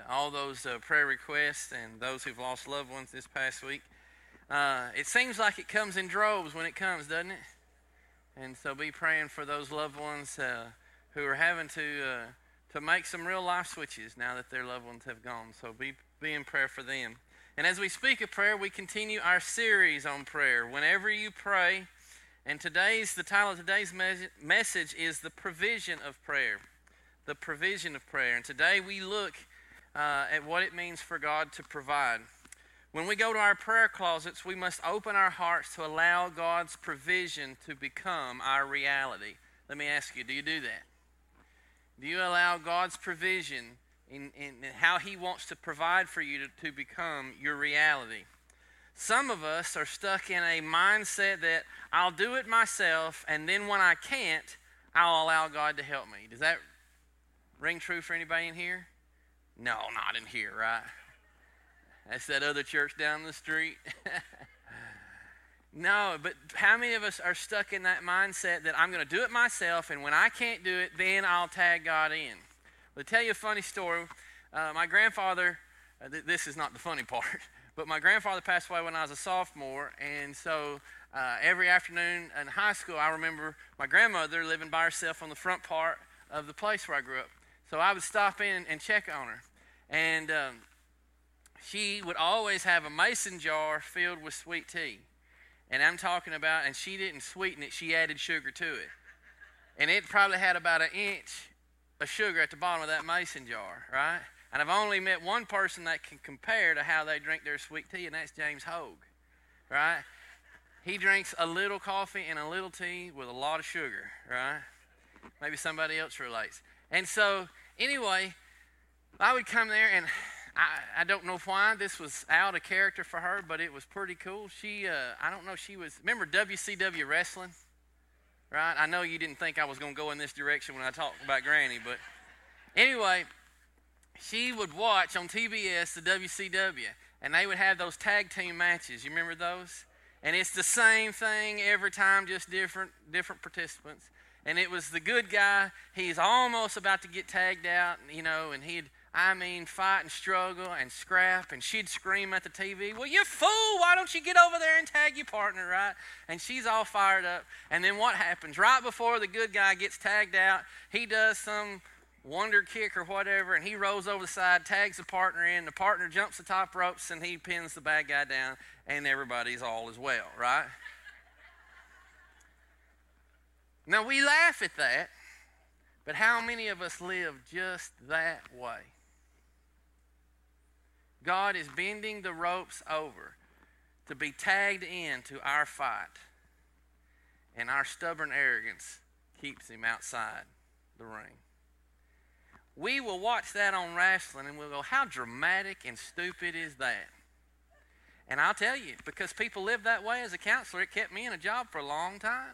all those prayer requests and those who've lost loved ones this past week. It seems like it comes in droves when it comes, doesn't it? And so be praying for those loved ones who are having to make some real life switches now that their loved ones have gone. So be in prayer for them. And as we speak of prayer, we continue our series on prayer. Whenever you pray, and the title of today's message is The Provision of Prayer. The provision of prayer. And today we look at what it means for God to provide. When we go to our prayer closets, we must open our hearts to allow God's provision to become our reality. Let me ask you, do you do that? Do you allow God's provision in how He wants to provide for you to become your reality? Some of us are stuck in a mindset that I'll do it myself, and then when I can't, I'll allow God to help me. Does that ring true for anybody in here? No, not in here, right? That's that other church down the street. No, but how many of us are stuck in that mindset that I'm going to do it myself, and when I can't do it, then I'll tag God in? Well, to tell you a funny story, my grandfather, this is not the funny part, but my grandfather passed away when I was a sophomore, and so every afternoon in high school, I remember my grandmother living by herself on the front part of the place where I grew up. So I would stop in and check on her, and she would always have a mason jar filled with sweet tea. And I'm talking about, and she didn't sweeten it, she added sugar to it. And it probably had about an inch of sugar at the bottom of that mason jar, right? And I've only met one person that can compare to how they drink their sweet tea, and that's James Hogue, right? He drinks a little coffee and a little tea with a lot of sugar, right? Maybe somebody else relates. And so, anyway, I would come there, and I don't know why this was out of character for her, but it was pretty cool. I don't know, remember WCW wrestling? Right? I know you didn't think I was going to go in this direction when I talked about Granny, but anyway, she would watch on TBS the WCW, and they would have those tag team matches. You remember those? And it's the same thing every time, just different participants. And it was the good guy. He's almost about to get tagged out, and he'd fight and struggle and scrap, and she'd scream at the TV, "Well, you fool, why don't you get over there and tag your partner," right? And she's all fired up. And then what happens? Right before the good guy gets tagged out, he does some wonder kick or whatever, and he rolls over the side, tags the partner in, the partner jumps the top ropes, and he pins the bad guy down, and everybody's all is well, right? Now, we laugh at that, but how many of us live just that way? God is bending the ropes over to be tagged into our fight, and our stubborn arrogance keeps Him outside the ring. We will watch that on wrestling, and we'll go, how dramatic and stupid is that? And I'll tell you, because people live that way as a counselor, it kept me in a job for a long time.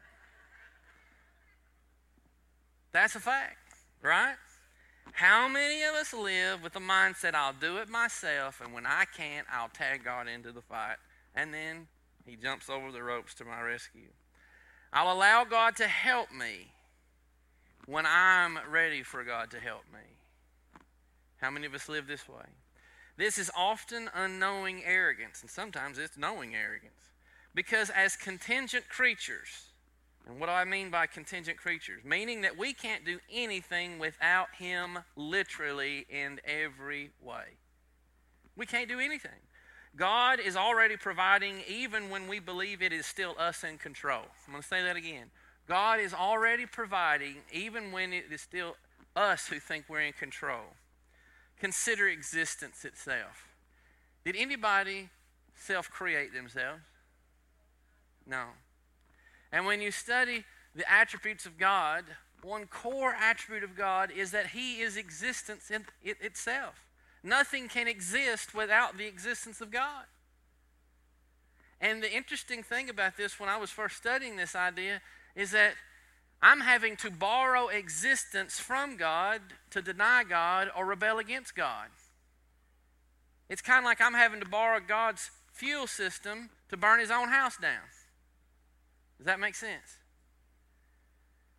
That's a fact, right? How many of us live with the mindset, I'll do it myself, and when I can't, I'll tag God into the fight, and then He jumps over the ropes to my rescue. I'll allow God to help me when I'm ready for God to help me. How many of us live this way? This is often unknowing arrogance, and sometimes it's knowing arrogance. Because as contingent creatures, and what do I mean by contingent creatures? Meaning that we can't do anything without Him literally in every way. We can't do anything. God is already providing even when we believe it is still us in control. I'm going to say that again. God is already providing even when it is still us who think we're in control. Consider existence itself. Did anybody self-create themselves? No. And when you study the attributes of God, one core attribute of God is that He is existence in itself. Nothing can exist without the existence of God. And the interesting thing about this, when I was first studying this idea, is that I'm having to borrow existence from God to deny God or rebel against God. It's kind of like I'm having to borrow God's fuel system to burn His own house down. Does that make sense?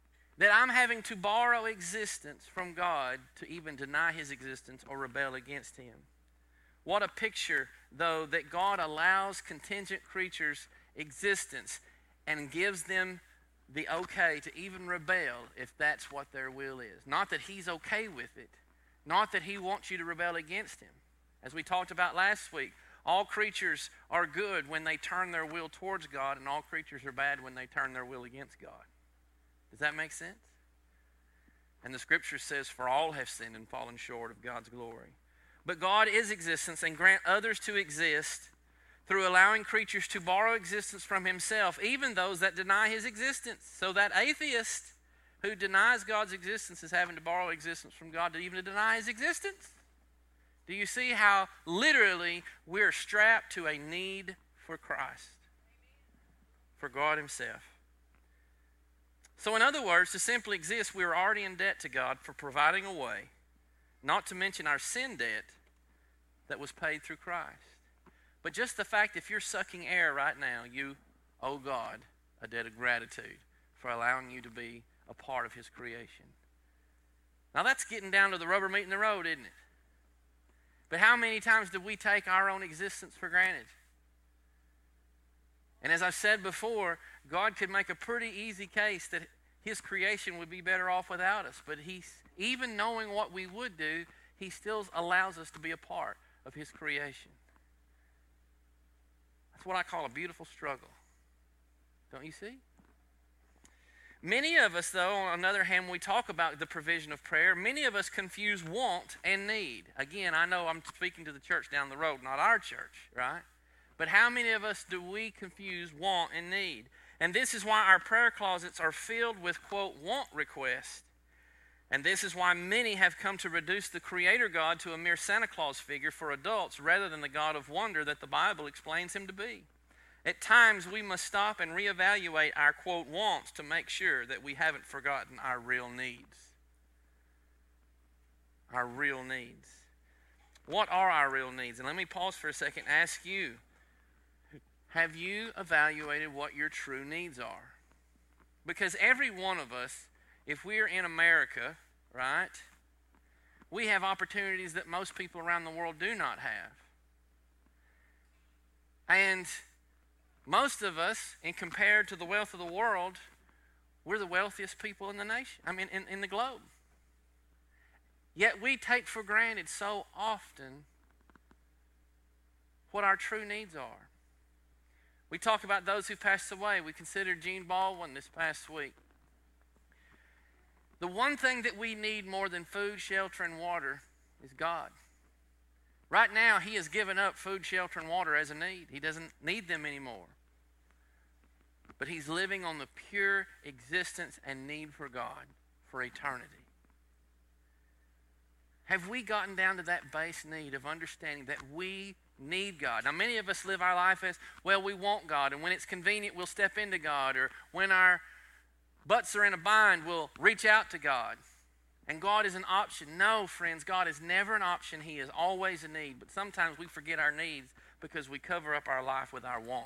that I'm having to borrow existence from God to even deny his existence or rebel against him. What a picture, though, that God allows contingent creatures existence and gives them the okay to even rebel if that's what their will is. Not that he's okay with it. Not that he wants you to rebel against him. As we talked about last week, all creatures are good when they turn their will towards God, and all creatures are bad when they turn their will against God. Does that make sense? And the scripture says, for all have sinned and fallen short of God's glory. But God is existence and grant others to exist through allowing creatures to borrow existence from himself, even those that deny his existence. So that atheist who denies God's existence is having to borrow existence from God to even deny his existence. Do you see how literally we're strapped to a need for Christ, for God himself? So in other words, to simply exist, we are already in debt to God for providing a way, not to mention our sin debt that was paid through Christ. But just the fact, if you're sucking air right now, you owe God a debt of gratitude for allowing you to be a part of his creation. Now that's getting down to the rubber meeting the road, isn't it? But how many times do we take our own existence for granted? And as I've said before, God could make a pretty easy case that his creation would be better off without us. But he's, even knowing what we would do, he still allows us to be a part of his creation. That's what I call a beautiful struggle. Don't you see? Many of us, though, on the other hand, when we talk about the provision of prayer, many of us confuse want and need. Again, I know I'm speaking to the church down the road, not our church, right? But how many of us do we confuse want and need? And this is why our prayer closets are filled with, quote, want requests. And this is why many have come to reduce the Creator God to a mere Santa Claus figure for adults rather than the God of wonder that the Bible explains him to be. At times, we must stop and reevaluate our, quote, wants to make sure that we haven't forgotten our real needs. Our real needs. What are our real needs? And let me pause for a second and ask you, have you evaluated what your true needs are? Because every one of us, if we're in America, right, we have opportunities that most people around the world do not have. And most of us, and compared to the wealth of the world, we're the wealthiest people in the nation, in the globe. Yet we take for granted so often what our true needs are. We talk about those who passed away. We considered Gene Baldwin this past week. The one thing that we need more than food, shelter, and water is God. Right now, he has given up food, shelter, and water as a need. He doesn't need them anymore. But he's living on the pure existence and need for God for eternity. Have we gotten down to that base need of understanding that we need God? Now, many of us live our life as, well, we want God, and when it's convenient, we'll step into God, or when our butts are in a bind, we'll reach out to God. And God is an option. No, friends, God is never an option. He is always a need. But sometimes we forget our needs because we cover up our life with our wants.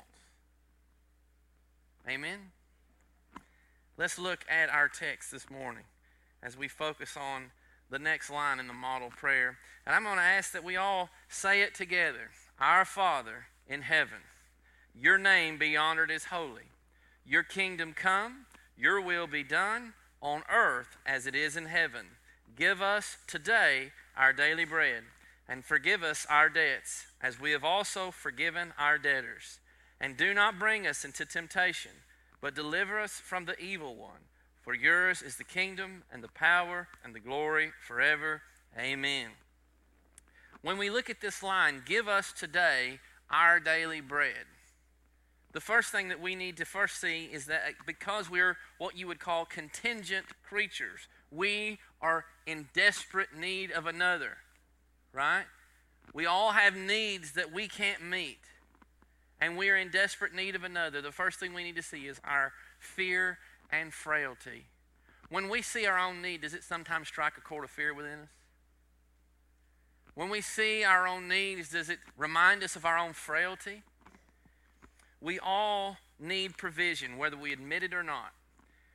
Amen? Let's look at our text this morning as we focus on the next line in the model prayer. And I'm going to ask that we all say it together. Our Father in heaven, your name be honored as holy. Your kingdom come, your will be done on earth as it is in heaven. Give us today our daily bread, and forgive us our debts, as we have also forgiven our debtors. And do not bring us into temptation, but deliver us from the evil one. For yours is the kingdom and the power and the glory forever. Amen. When we look at this line, give us today our daily bread, the first thing that we need to first see is that because we're what you would call contingent creatures, we are in desperate need of another, right? We all have needs that we can't meet, and we are in desperate need of another. The first thing we need to see is our fear and frailty. When we see our own need, does it sometimes strike a chord of fear within us? When we see our own needs, does it remind us of our own frailty? We all need provision, whether we admit it or not.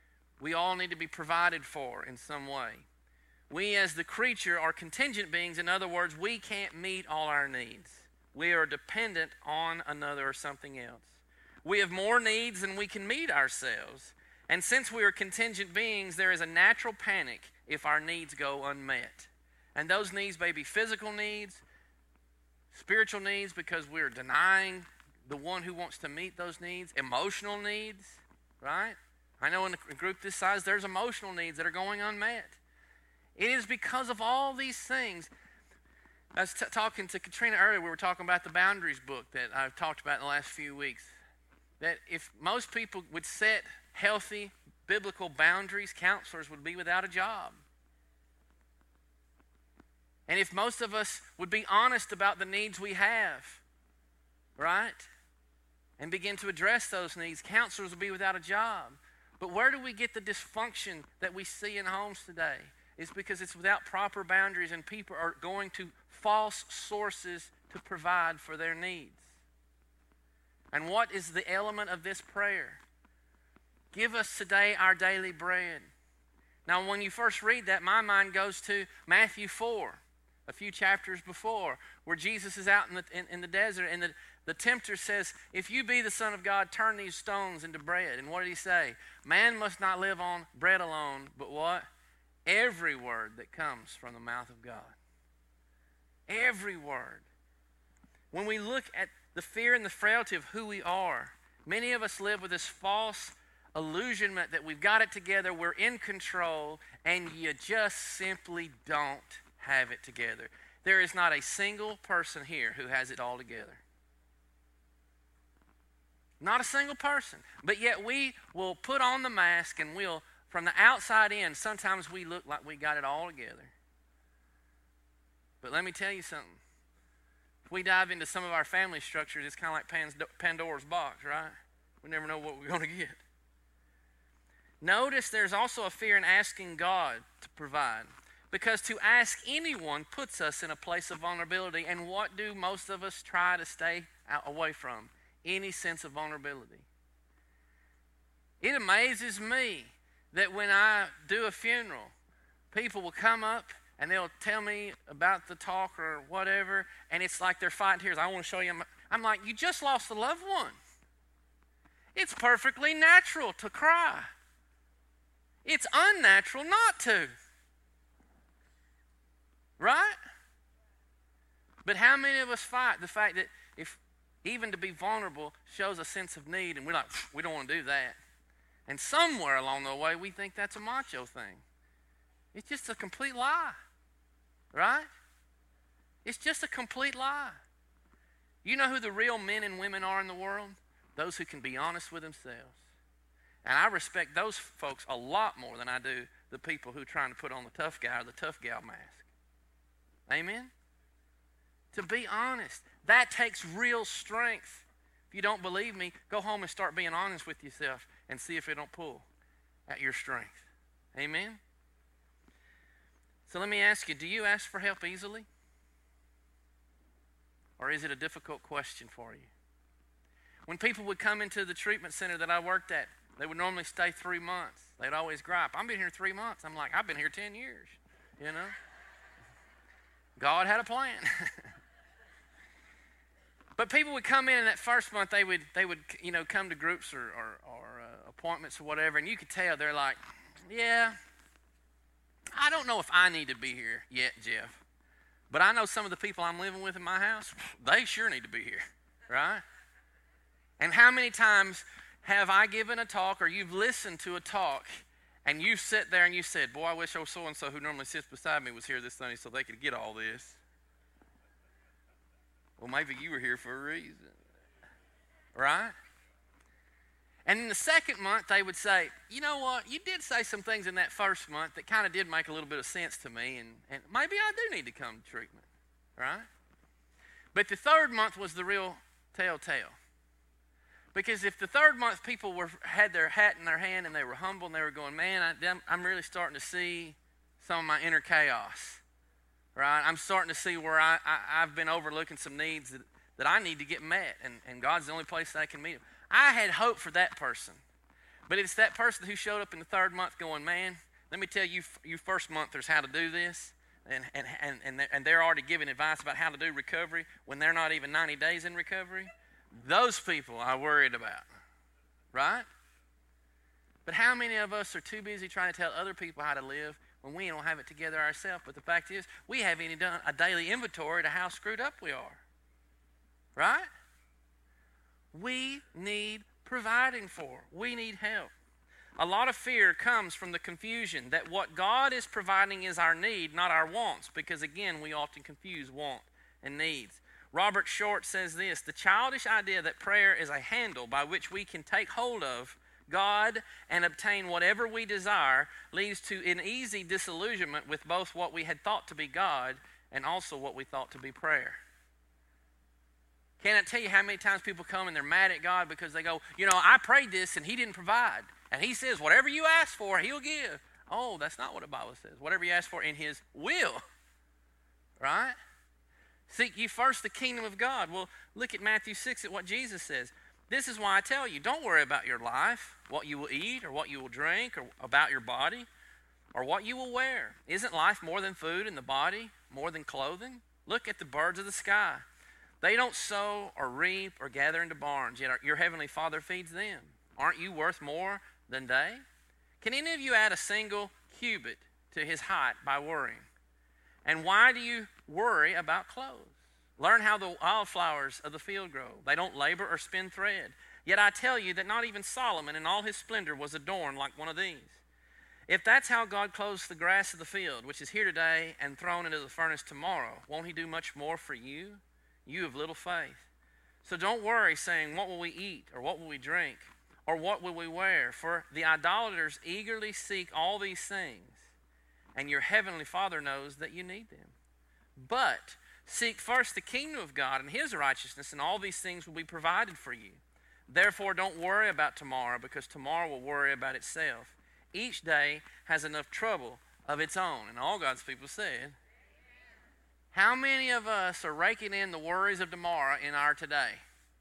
We all need to be provided for in some way. We as the creature are contingent beings. In other words, we can't meet all our needs. We are dependent on another or something else. We have more needs than we can meet ourselves. And since we are contingent beings, there is a natural panic if our needs go unmet. And those needs may be physical needs, spiritual needs because we're denying the one who wants to meet those needs, emotional needs, right? I know in a group this size, there's emotional needs that are going unmet. It is because of all these things. I was talking to Katrina earlier. We were talking about the Boundaries book that I've talked about in the last few weeks. That if most people would set healthy biblical boundaries, counselors would be without a job. And if most of us would be honest about the needs we have, right? And begin to address those needs, counselors would be without a job. But where do we get the dysfunction that we see in homes today? It's because it's without proper boundaries and people are going to false sources to provide for their needs. And what is the element of this prayer? Give us today our daily bread. Now, when you first read that, my mind goes to Matthew 4, a few chapters before, where Jesus is out in the desert, and the tempter says, if you be the Son of God, turn these stones into bread. And what did he say? Man must not live on bread alone, but what? Every word that comes from the mouth of God. Every word. When we look at the fear and the frailty of who we are, many of us live with this false illusionment that we've got it together, we're in control, and you just simply don't have it together. There is not a single person here who has it all together. Not a single person. But yet we will put on the mask and we'll, from the outside in, sometimes we look like we got it all together. But let me tell you something. If we dive into some of our family structures, it's kind of like Pandora's box, right? We never know what we're going to get. Notice there's also a fear in asking God to provide. Because to ask anyone puts us in a place of vulnerability. And what do most of us try to stay away from? Any sense of vulnerability. It amazes me that when I do a funeral, people will come up and they'll tell me about the talk or whatever, and it's like they're fighting tears. I want to show you. I'm like, you just lost a loved one. It's perfectly natural to cry. It's unnatural not to. Right? But how many of us fight the fact that if even to be vulnerable shows a sense of need, and we're like, we don't want to do that. And somewhere along the way, we think that's a macho thing. It's just a complete lie. Right? It's just a complete lie. You know who the real men and women are in the world? Those who can be honest with themselves. And I respect those folks a lot more than I do the people who are trying to put on the tough guy or the tough gal mask. Amen? To be honest, that takes real strength. If you don't believe me, go home and start being honest with yourself and see if it don't pull at your strength. Amen? So let me ask you, do you ask for help easily? Or is it a difficult question for you? When people would come into the treatment center that I worked at, they would normally stay 3 months. They'd always gripe, I've been here 3 months. I'm like, I've been here 10 years, you know? God had a plan. But people would come in that first month, they would come to groups or appointments or whatever, and you could tell they're like, yeah, I don't know if I need to be here yet, Jeff. But I know some of the people I'm living with in my house, they sure need to be here, right? And how many times have I given a talk or you've listened to a talk and you sit there and you said, boy, I wish old so-and-so who normally sits beside me was here this Sunday so they could get all this. Well, maybe you were here for a reason, right? And in the second month, they would say, you know what, you did say some things in that first month that kind of did make a little bit of sense to me, and maybe I do need to come to treatment, right? But the third month was the real telltale. Because if the third month people had their hat in their hand and they were humble and they were going, man, I'm really starting to see some of my inner chaos, right? I'm starting to see where I've been overlooking some needs that I need to get met, and God's the only place that I can meet them. I had hope for that person. But it's that person who showed up in the third month going, man, let me tell you, you first monthers how to do this. And they're already giving advice about how to do recovery when they're not even 90 days in recovery. Those people I worried about, right? But how many of us are too busy trying to tell other people how to live when we don't have it together ourselves? But the fact is, we haven't even done a daily inventory to how screwed up we are, right? We need providing for. We need help. A lot of fear comes from the confusion that what God is providing is our need, not our wants, because again, we often confuse want and needs. Robert Short says this: the childish idea that prayer is a handle by which we can take hold of God and obtain whatever we desire leads to an easy disillusionment with both what we had thought to be God and also what we thought to be prayer. Can't I tell you how many times people come and they're mad at God because they go, I prayed this and He didn't provide. And He says, whatever you ask for, He'll give. Oh, that's not what the Bible says. Whatever you ask for in His will. Right? Seek ye first the kingdom of God. Well, look at Matthew 6 at what Jesus says. This is why I tell you, don't worry about your life, what you will eat or what you will drink, or about your body, or what you will wear. Isn't life more than food and the body more than clothing? Look at the birds of the sky. They don't sow or reap or gather into barns, yet your heavenly Father feeds them. Aren't you worth more than they? Can any of you add a single cubit to his height by worrying? And why do you worry about clothes? Learn how the wildflowers of the field grow. They don't labor or spin thread. Yet I tell you that not even Solomon in all his splendor was adorned like one of these. If that's how God clothes the grass of the field, which is here today and thrown into the furnace tomorrow, won't He do much more for you? You of little faith. So don't worry saying, what will we eat, or what will we drink, or what will we wear? For the idolaters eagerly seek all these things, and your heavenly Father knows that you need them. But seek first the kingdom of God and His righteousness, and all these things will be provided for you. Therefore, don't worry about tomorrow, because tomorrow will worry about itself. Each day has enough trouble of its own. And all God's people said, how many of us are raking in the worries of tomorrow in our today?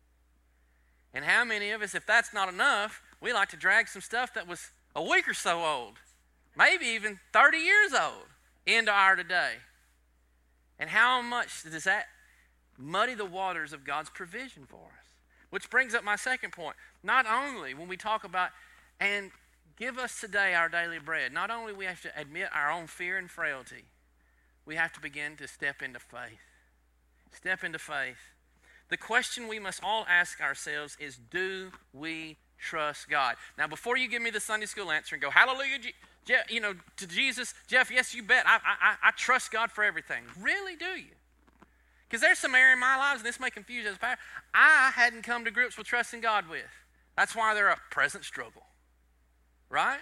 And how many of us, if that's not enough, we like to drag some stuff that was a week or so old, maybe even 30 years old, into our today? And how much does that muddy the waters of God's provision for us? Which brings up my second point. Not only when we talk about, and give us today our daily bread, not only we have to admit our own fear and frailty, we have to begin to step into faith. Step into faith. The question we must all ask ourselves is, do we trust God? Now, before you give me the Sunday school answer and go, hallelujah, to Jesus, Jeff, yes, you bet. I trust God for everything. Really, do you? Because there's some area in my lives, and this may confuse you as a pastor, I hadn't come to grips with trusting God with. That's why they're a present struggle. Right?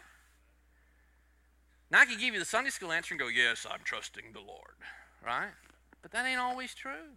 Now, I could give you the Sunday school answer and go, yes, I'm trusting the Lord. Right? But that ain't always true.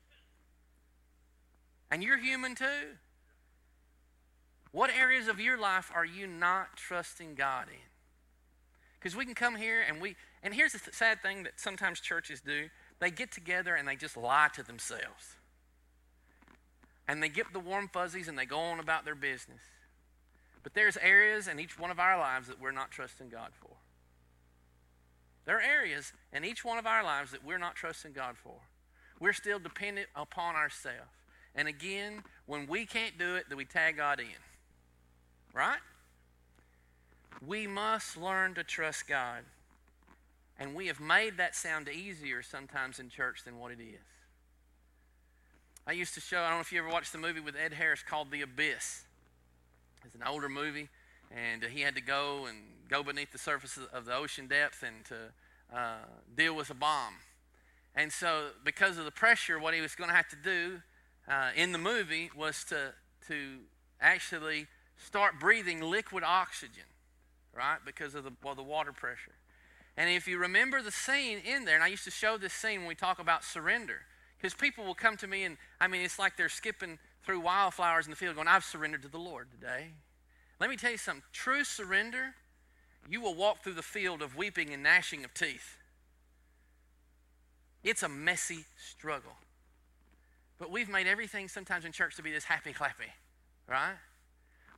And you're human too. What areas of your life are you not trusting God in? Because we can come here and here's the sad thing that sometimes churches do. They get together and they just lie to themselves. And they get the warm fuzzies and they go on about their business. But there's areas in each one of our lives that we're not trusting God for. There are areas in each one of our lives that we're not trusting God for. We're still dependent upon ourselves. And again, when we can't do it, then we tag God in. Right? We must learn to trust God. And we have made that sound easier sometimes in church than what it is. I used to show, I don't know if you ever watched the movie with Ed Harris called The Abyss. It's an older movie, and he had to go beneath the surface of the ocean depth and to deal with a bomb. And so because of the pressure, what he was going to have to do in the movie was to actually start breathing liquid oxygen, right, because of the water pressure. And if you remember the scene in there, and I used to show this scene when we talk about surrender, because people will come to me and, it's like they're skipping through wildflowers in the field going, I've surrendered to the Lord today. Let me tell you something. True surrender, you will walk through the field of weeping and gnashing of teeth. It's a messy struggle. But we've made everything sometimes in church to be this happy-clappy, right?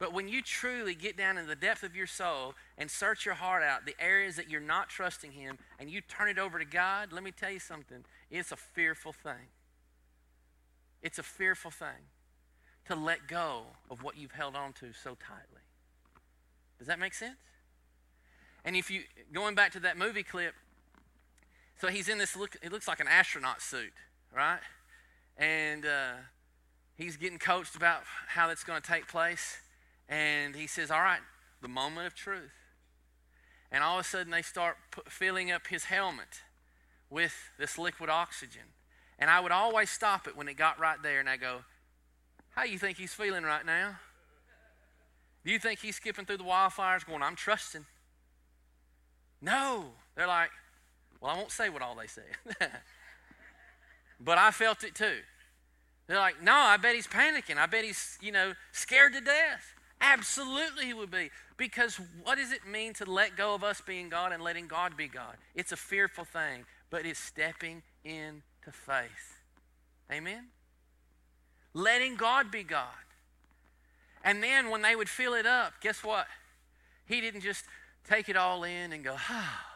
But when you truly get down in the depth of your soul and search your heart out, the areas that you're not trusting him, and you turn it over to God, let me tell you something. It's a fearful thing. It's a fearful thing to let go of what you've held on to so tightly. Does that make sense? And if you, going back to that movie clip, so he's in this, it looks like an astronaut suit, right? And he's getting coached about how that's going to take place. And he says, all right, the moment of truth. And all of a sudden they start filling up his helmet with this liquid oxygen. And I would always stop it when it got right there, and I go, how do you think he's feeling right now? Do you think he's skipping through the wildfires going, I'm trusting? No. They're like, well, I won't say what all they say. But I felt it too. They're like, no, I bet he's panicking. I bet he's, scared to death. Absolutely he would be. Because what does it mean to let go of us being God and letting God be God? It's a fearful thing, but it's stepping into faith. Amen? Letting God be God. And then when they would fill it up, guess what? He didn't just take it all in and go,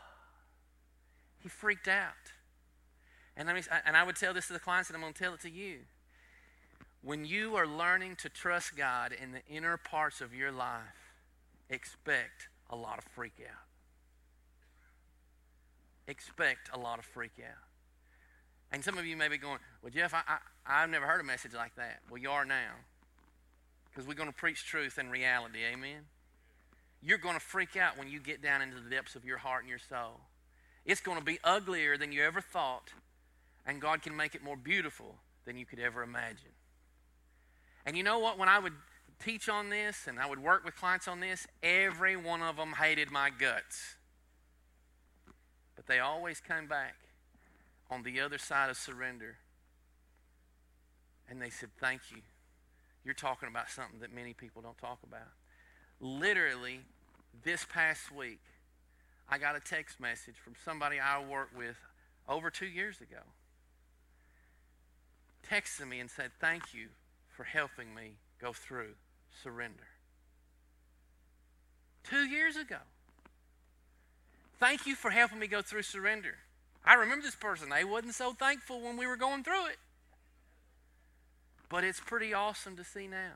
He freaked out. And I would tell this to the clients, and I'm going to tell it to you. When you are learning to trust God in the inner parts of your life, expect a lot of freak out. Expect a lot of freak out. And some of you may be going, well, Jeff, I've never heard a message like that. Well, you are now. Because we're going to preach truth and reality, amen? You're going to freak out when you get down into the depths of your heart and your soul. It's going to be uglier than you ever thought, and God can make it more beautiful than you could ever imagine. And you know what? When I would teach on this and I would work with clients on this, every one of them hated my guts. But they always came back on the other side of surrender. And they said, thank you. You're talking about something that many people don't talk about. Literally, this past week, I got a text message from somebody I worked with over 2 years ago. Texted me and said, thank you for helping me go through surrender. 2 years ago. Thank you for helping me go through surrender. I remember this person. They wasn't so thankful when we were going through it. But it's pretty awesome to see now.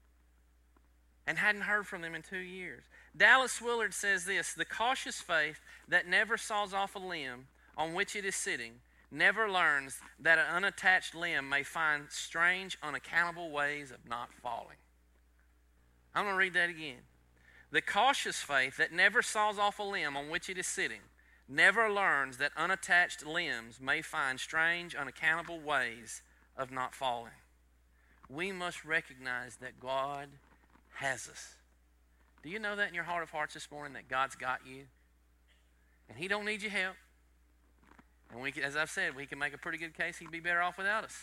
And hadn't heard from them in 2 years. Dallas Willard says this, the cautious faith that never saws off a limb on which it is sitting never learns that an unattached limb may find strange, unaccountable ways of not falling. I'm going to read that again. The cautious faith that never saws off a limb on which it is sitting never learns that unattached limbs may find strange, unaccountable ways of not falling. We must recognize that God has us. Do you know that in your heart of hearts this morning, that God's got you? And He don't need your help. And we can, as I've said, we can make a pretty good case He'd be better off without us.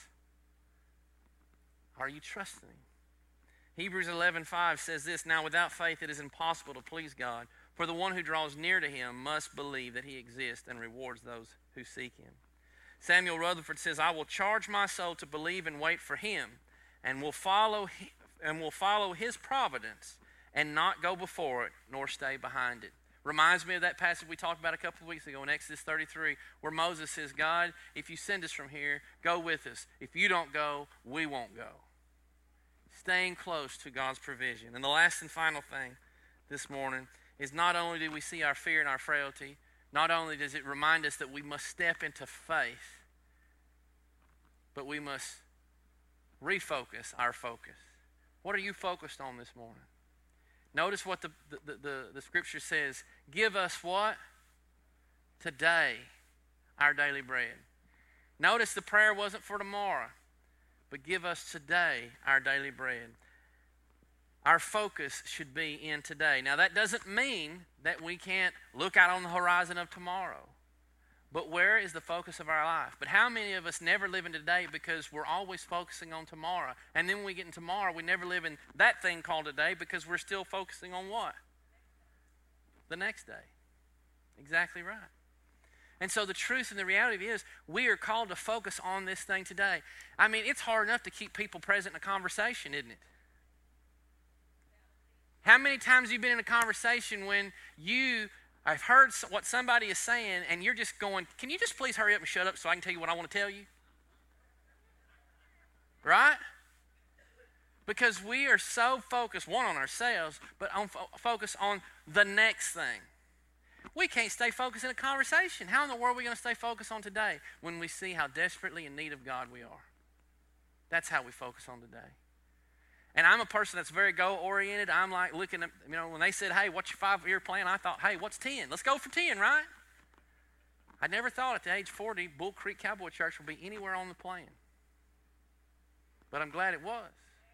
Are you trusting Him? Hebrews 11:5 says this, now without faith it is impossible to please God, for the one who draws near to Him must believe that He exists and rewards those who seek Him. Samuel Rutherford says, I will charge my soul to believe and wait for Him, and will follow His providence and not go before it nor stay behind it. Reminds me of that passage we talked about a couple of weeks ago in Exodus 33, where Moses says, God, if you send us from here, go with us. If you don't go, we won't go. Staying close to God's provision. And the last and final thing this morning is not only do we see our fear and our frailty, not only does it remind us that we must step into faith, but we must refocus our focus. What are you focused on this morning? Notice what the scripture says. Give us what? Today, our daily bread. Notice the prayer wasn't for tomorrow, but give us today our daily bread. Our focus should be in today. Now, that doesn't mean that we can't look out on the horizon of tomorrow. But where is the focus of our life? But how many of us never live in today because we're always focusing on tomorrow? And then when we get in tomorrow, we never live in that thing called today because we're still focusing on what? The next day. Exactly right. And so the truth and the reality is we are called to focus on this thing today. I mean, it's hard enough to keep people present in a conversation, isn't it? How many times have you been in a conversation when I've heard what somebody is saying and you're just going, can you just please hurry up and shut up so I can tell you what I want to tell you? Right? Because we are so focused, one, on ourselves, but focused on the next thing. We can't stay focused in a conversation. How in the world are we going to stay focused on today when we see how desperately in need of God we are? That's how we focus on today. And I'm a person that's very goal-oriented. I'm like looking at, when they said, hey, what's your 5-year plan? I thought, hey, what's 10? Let's go for 10, right? I never thought at the age 40, Bull Creek Cowboy Church would be anywhere on the plan. But I'm glad it was.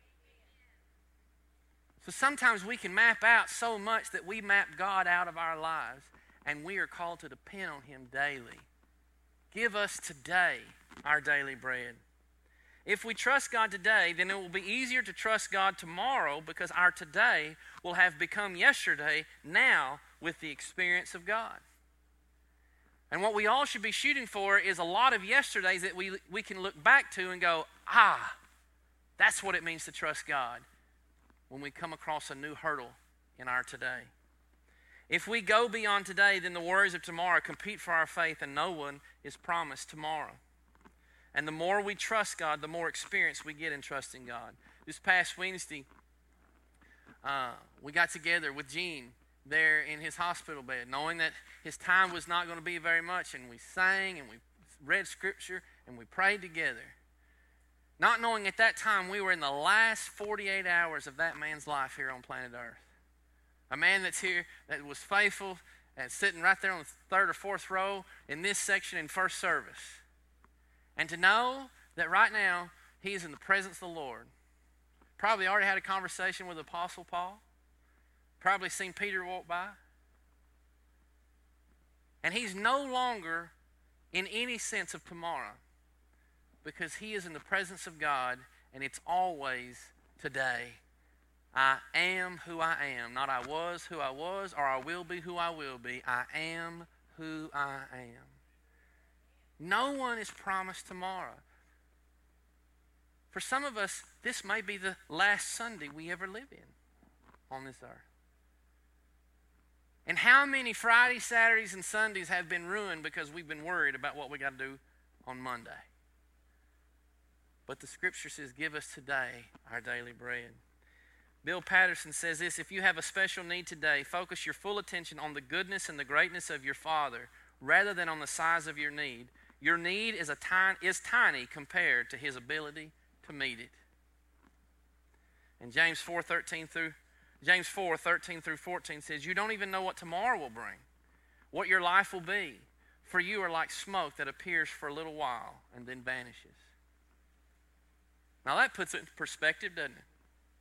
So sometimes we can map out so much that we map God out of our lives, and we are called to depend on Him daily. Give us today our daily bread. If we trust God today, then it will be easier to trust God tomorrow because our today will have become yesterday now with the experience of God. And what we all should be shooting for is a lot of yesterdays that we can look back to and go, that's what it means to trust God when we come across a new hurdle in our today. If we go beyond today, then the worries of tomorrow compete for our faith, and no one is promised tomorrow. And the more we trust God, the more experience we get in trusting God. This past Wednesday, we got together with Gene there in his hospital bed, knowing that his time was not going to be very much, and we sang and we read Scripture and we prayed together. Not knowing at that time we were in the last 48 hours of that man's life here on planet Earth. A man that's here, that was faithful, and sitting right there on the third or fourth row in this section in first service. And to know that right now he is in the presence of the Lord. Probably already had a conversation with Apostle Paul. Probably seen Peter walk by. And he's no longer in any sense of tomorrow, because he is in the presence of God, and it's always today. I am who I am. Not I was who I was, or I will be who I will be. I am who I am. No one is promised tomorrow. For some of us, this may be the last Sunday we ever live in on this earth. And how many Fridays, Saturdays, and Sundays have been ruined because we've been worried about what we got to do on Monday? But the Scripture says, give us today our daily bread. Bill Patterson says this: if you have a special need today, focus your full attention on the goodness and the greatness of your Father rather than on the size of your need. Your need is tiny compared to His ability to meet it. And James 4:13 through 14 says, you don't even know what tomorrow will bring, what your life will be, for you are like smoke that appears for a little while and then vanishes. Now that puts it in perspective, doesn't it?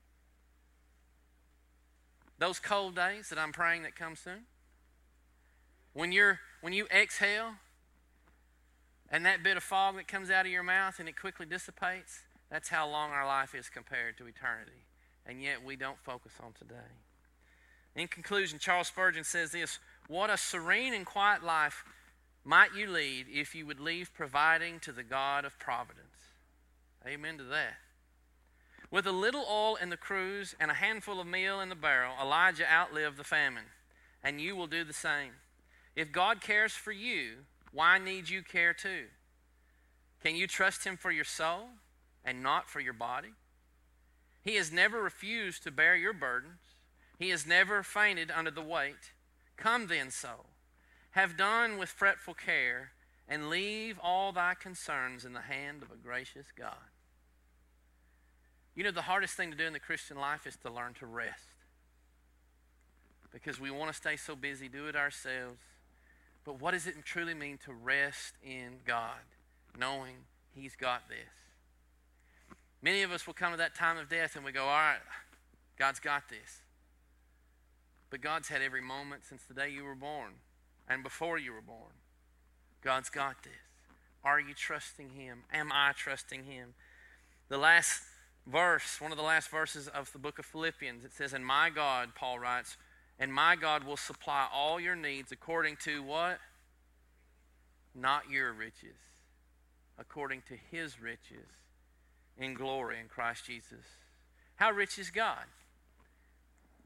Those cold days that I'm praying that come soon, when you exhale and that bit of fog that comes out of your mouth and it quickly dissipates, that's how long our life is compared to eternity. And yet we don't focus on today. In conclusion, Charles Spurgeon says this: what a serene and quiet life might you lead if you would leave providing to the God of providence. Amen to that. With a little oil in the cruse and a handful of meal in the barrel, Elijah outlived the famine, and you will do the same. If God cares for you, why need you care too? Can you trust Him for your soul and not for your body? He has never refused to bear your burdens. He has never fainted under the weight. Come then, soul, have done with fretful care, and leave all thy concerns in the hand of a gracious God. You know, the hardest thing to do in the Christian life is to learn to rest. Because we want to stay so busy, do it ourselves. But what does it truly mean to rest in God, knowing He's got this? Many of us will come to that time of death and we go, all right, God's got this. But God's had every moment since the day you were born and before you were born. God's got this. Are you trusting Him? Am I trusting Him? The last verse, one of the last verses of the book of Philippians, it says, and my God, Paul writes, and my God will supply all your needs according to what? Not your riches. According to His riches in glory in Christ Jesus. How rich is God?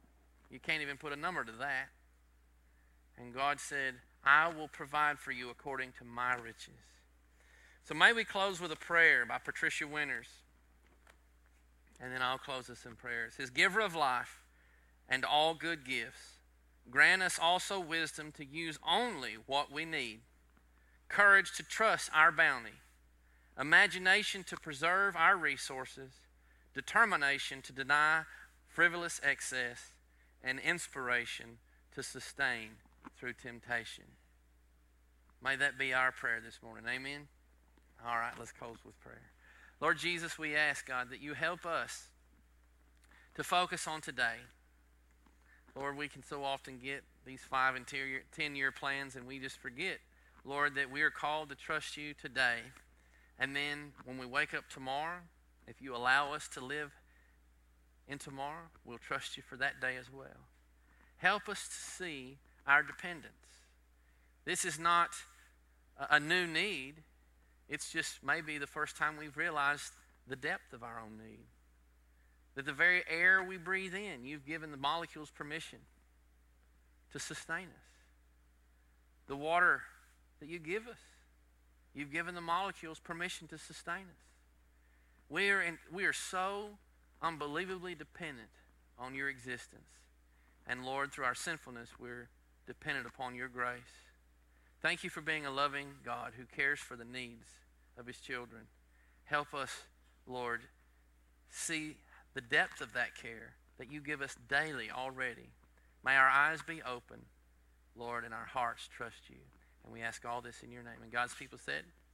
You can't even put a number to that. And God said, I will provide for you according to my riches. So may we close with a prayer by Patricia Winters. And then I'll close us in prayer. It says, Giver of life and all good gifts, grant us also wisdom to use only what we need, courage to trust our bounty, imagination to preserve our resources, determination to deny frivolous excess, and inspiration to sustain through temptation. May that be our prayer this morning. Amen? All right, let's close with prayer. Lord Jesus, we ask, God, that you help us to focus on today. Lord, we can so often get these 5 and 10-year plans, and we just forget, Lord, that we are called to trust you today. And then when we wake up tomorrow, if you allow us to live in tomorrow, we'll trust you for that day as well. Help us to see our dependence. This is not a new need. It's just maybe the first time we've realized the depth of our own need. That the very air we breathe in, you've given the molecules permission to sustain us. The water that you give us, you've given the molecules permission to sustain us. We are so unbelievably dependent on your existence. And Lord, through our sinfulness, we're dependent upon your grace. Thank you for being a loving God who cares for the needs of his children. Help us, Lord, see the depth of that care that you give us daily already. May our eyes be open, Lord, and our hearts trust you. And we ask all this in your name. And God's people said,